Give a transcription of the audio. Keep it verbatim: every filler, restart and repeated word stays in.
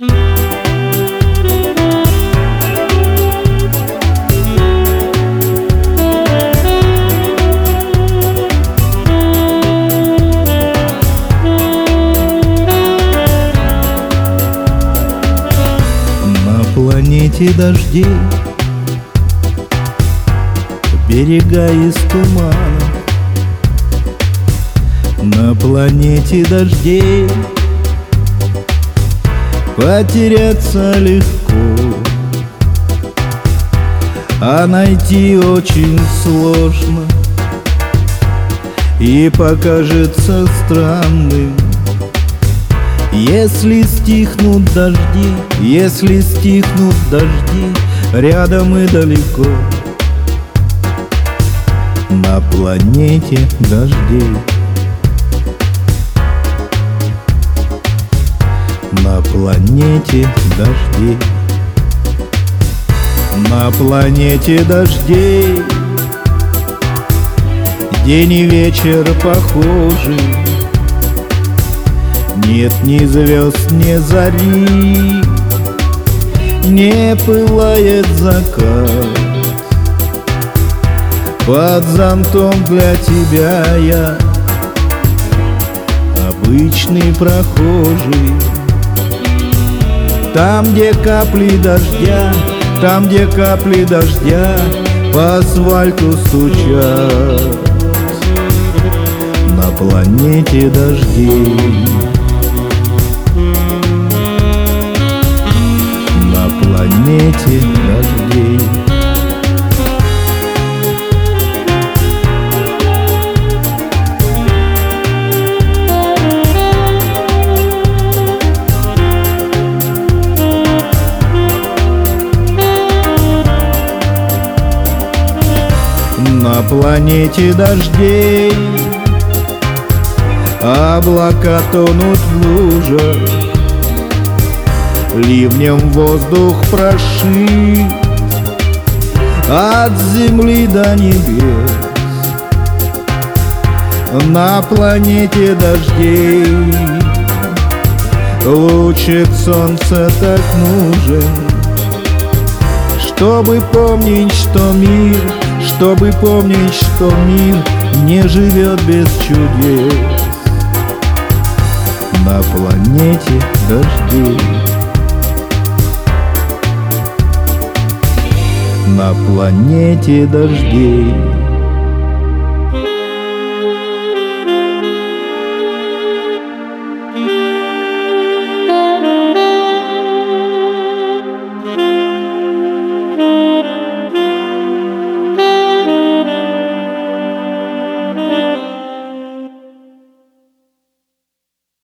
На планете дождей, берега из тумана. На планете дождей потеряться легко, а найти очень сложно. И покажется странным, если стихнут дожди, если стихнут дожди рядом и далеко. На планете дождей, на планете дождей, на планете дождей день и вечер похожи. Нет ни звезд, ни зари, не пылает закат. Под зонтом для тебя я обычный прохожий. Там, где капли дождя, там, где капли дождя по асфальту стучат. На планете дождей, на планете дождей. На планете дождей облака тонут в лужах, ливнем воздух прошит от земли до небес. На планете дождей лучик солнца так нужен, чтобы помнить, что мир, чтобы помнить, что мир не живет без чудес. На планете дождей, на планете дождей.